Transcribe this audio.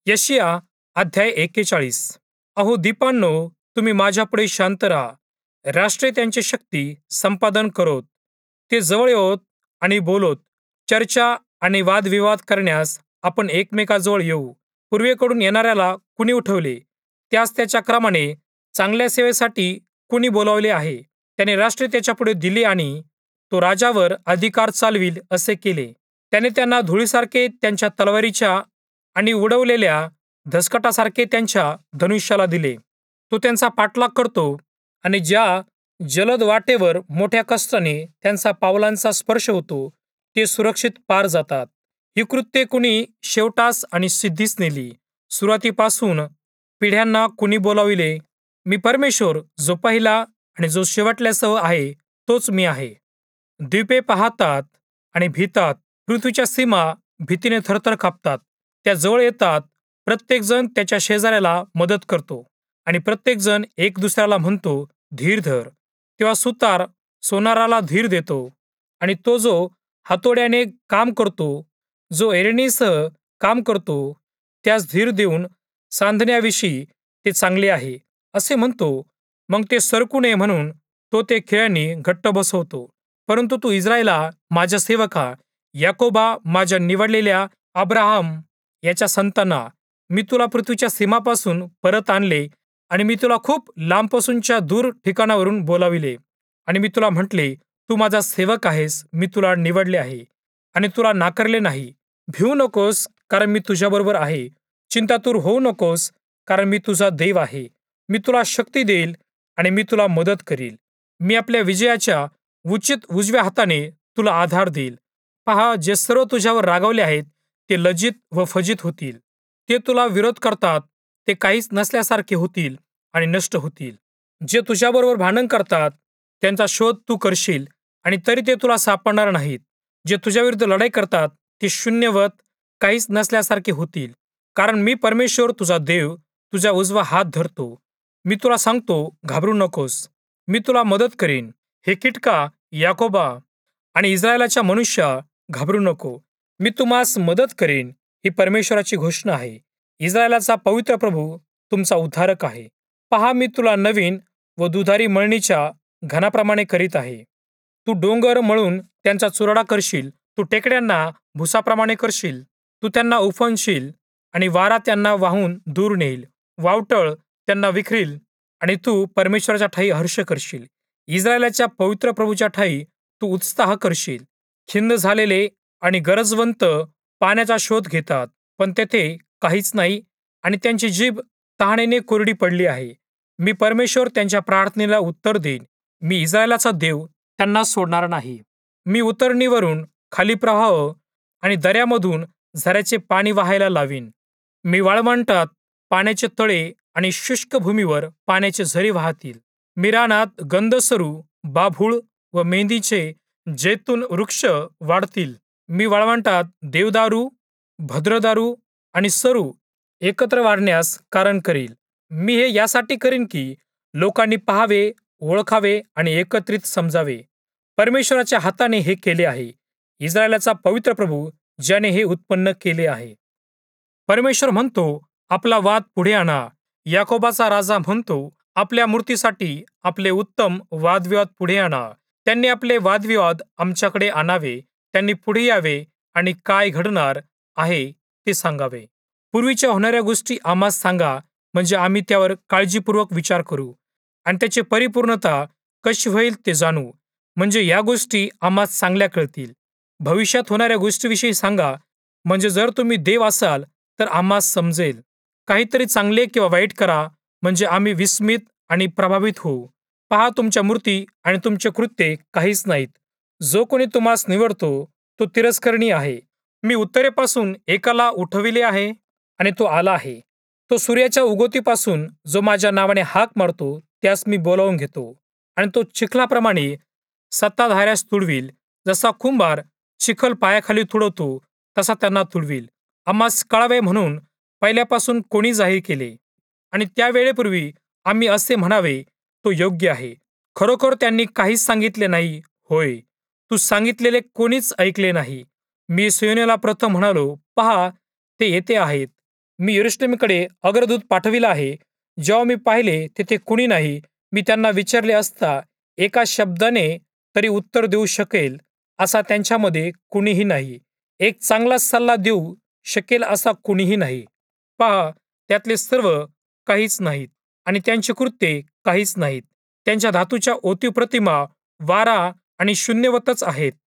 यशिया अध्याय 41. अहो दीपांनो, तुम्ही माझ्यापुढे शांत राहा. राष्ट्रे त्यांची शक्ती संपादन करोत. ते जवळ येवोत आणि बोलोत. चर्चा आणि वादविवाद करण्यास आपण एकमेकाजवळ येऊ. पूर्वेकडून येणाऱ्याला कुणी उठवले? त्यास त्याच्या क्रमाने चांगल्या सेवेसाठी कुणी बोलावले आहे? त्याने राष्ट्रे त्याच्यापुढे दिली आणि तो राजावर अधिकार चालविल असे केले. त्याने त्यांना धुळीसारखे त्यांच्या तलवारीच्या आणि उडवलेल्या धसकटासारखे त्यांच्या धनुष्याला दिले. तो त्यांचा पाठलाग करतो आणि ज्या जलद वाटेवर मोठ्या कष्टाने त्यांचा पावलांचा स्पर्श होतो, ते सुरक्षित पार जातात. ही कृत्ये कुणी शेवटास आणि सिद्धीस नेली. सुरुवातीपासून पिढ्यांना कुणी बोलाविले? मी परमेश्वर, जो पहिला आणि जो शेवटल्यासह आहे, तोच मी आहे. द्वीपे पाहतात आणि भीतात. पृथ्वीच्या सीमा भीतीने थरथर कापतात. त्या जवळ येतात. प्रत्येकजण त्याच्या शेजाऱ्याला मदत करतो आणि प्रत्येकजण एक दुसऱ्याला म्हणतो, धीर धर. तेव्हा सुतार सोनाराला धीर देतो आणि तो जो हातोड्याने काम करतो, जो एरणीसह काम करतो, त्यास धीर देऊन सांधण्याविषयी ते चांगले आहे असे म्हणतो. मग ते सरकू नये म्हणून तो ते खिळ्यांनी घट्ट बसवतो. परंतु तू इस्रायला, माझ्या सेवका, याकोबा, माझ्या निवडलेल्या अब्राहम याच्या संतांना, मी तुला पृथ्वीच्या सीमापासून परत आणले आणि मी तुला खूप लांबपासूनच्या दूर ठिकाणावरून बोलाविले आणि मी तुला म्हटले, तू माझा सेवक आहेस. मी तुला निवडले आहे आणि तुला नाकारले नाही. भिवू नकोस, कारण मी तुझ्याबरोबर आहे. चिंतातूर होऊ नकोस, कारण मी तुझा देव आहे. मी तुला शक्ती देईल आणि मी तुला मदत करील. मी आपल्या विजयाच्या उचित उजव्या हाताने तुला आधार देईल. पहा, जे सर्व तुझ्यावर रागावले आहेत, ते लज्जित व फजित होतील. ते तुला विरोध करतात, ते काहीच नसल्यासारखे होतील आणि नष्ट होतील. जे तुझ्याबरोबर भांडण करतात, त्यांचा शोध तू करशील आणि तरी ते तुला सापडणार नाहीत. जे तुझ्याविरुद्ध लढाई करतात, ते शून्यवत काहीच नसल्यासारखे होतील. कारण मी परमेश्वर तुझा देव तुझा उजवा हात धरतो. मी तुला सांगतो, घाबरू नकोस. मी तुला मदत करीन. हे किटका, याकोबा आणि इस्रायलाच्या मनुष्या, घाबरू नको. मी तुम्हास मदत करीन. ही परमेश्वराची घोषणा आहे. इस्रायलाचा पवित्र प्रभू तुमचा उद्धारक आहे. पहा, मी तुला नवीन व दुधारी मळणीच्या घनाप्रमाणे करीत आहे. तू डोंगर मळून त्यांचा चुराडा करशील. तू टेकड्यांना भुसाप्रमाणे करशील. तू त्यांना उफणशील आणि वारा त्यांना वाहून दूर नेईल. वावटळ त्यांना विखरील आणि तू परमेश्वराच्या ठायी हर्ष करशील. इस्रायलाच्या पवित्र प्रभूच्या ठायी तू उत्साह करशील. खिन्न झालेले आणि गरजवंत पाण्याचा शोध घेतात, पण तेथे काहीच नाही आणि त्यांची जीभ तहानेने कोरडी पडली आहे. मी परमेश्वर त्यांच्या प्रार्थनेला उत्तर देईन. मी इस्रायलाचा देव त्यांना सोडणार नाही. मी उतरणीवरून खाली प्रवाह आणि दऱ्यामधून झऱ्याचे पाणी वाहायला लावीन. मी वाळवंटात पाण्याचे तळे आणि शुष्क भूमीवर पाण्याचे झरे वाहतील. मी रानात गंधसरू, बाभूळ व मेंदीचे जैतून वृक्ष वाढतील. मी वाळवंटात देवदारू, भद्रदारू आणि सरू एकत्र वाढण्यास कारण करील. मी हे यासाठी करीन की लोकांनी पाहावे, ओळखावे आणि एकत्रित समजावे. परमेश्वराच्या हाताने हे केले आहे. इस्रायलाचा पवित्र प्रभू ज्याने हे उत्पन्न केले आहे. परमेश्वर म्हणतो, आपला वाद पुढे आणा. याकोबाचा राजा म्हणतो, आपल्या मूर्तीसाठी आपले उत्तम वादविवाद पुढे आणा. त्यांनी आपले वादविवाद आमच्याकडे आणावे. त्यांनी पुढे यावे आणि काय घडणार आहे ते सांगावे. पूर्वीच्या होणाऱ्या गोष्टी आम्हास सांगा, म्हणजे आम्ही त्यावर काळजीपूर्वक विचार करू आणि त्याची परिपूर्णता कशी होईल ते जाणू. म्हणजे या गोष्टी आम्हास चांगल्या कळतील. भविष्यात होणाऱ्या गोष्टीविषयी सांगा, म्हणजे जर तुम्ही देव असाल तर आम्हास समजेल. काहीतरी चांगले किंवा वाईट करा, म्हणजे आम्ही विस्मित आणि प्रभावित होऊ. पहा, तुमच्या मूर्ती आणि तुमचे कृत्ये काहीच नाहीत. जो कोणी तुम्हास निवडतो तो तिरस्करणीय आहे. मी उत्तरेपासून एकाला उठविले आहे आणि तो आला आहे. तो सूर्याच्या उगवतीपासून जो माझ्या नावाने हाक मारतो त्यास मी बोलावून घेतो आणि तो चिखलाप्रमाणे सत्ताधाऱ्यास तुडवील. जसा कुंभार चिखल पायाखाली तुडवतो तसा त्यांना तुडवील. आम्हास कळावे म्हणून पहिल्यापासून कोणी जाहीर केले आणि त्या वेळेपूर्वी आम्ही असे म्हणावे, तो योग्य आहे. खरोखर त्यांनी काहीच सांगितले नाही. होय, तू सांगितलेले कोणीच ऐकले नाही. मी सियोनेला प्रथम म्हणालो, पहा, ते येथे आहेत. मी यरूशलेमकडे अग्रदूत पाठविला आहे. जेव्हा मी पाहिले तेथे कुणी नाही, मी त्यांना विचारले असता एका शब्दाने तरी उत्तर देऊ शकेल असा त्यांच्यामध्ये कुणीही नाही. एक चांगला सल्ला देऊ शकेल असा कुणीही नाही. पहा, त्यातले सर्व काहीच नाहीत आणि त्यांची कृत्ये काहीच नाहीत. त्यांच्या धातूच्या ओतीव प्रतिमा वारा आणि शून्यवतच आहेत.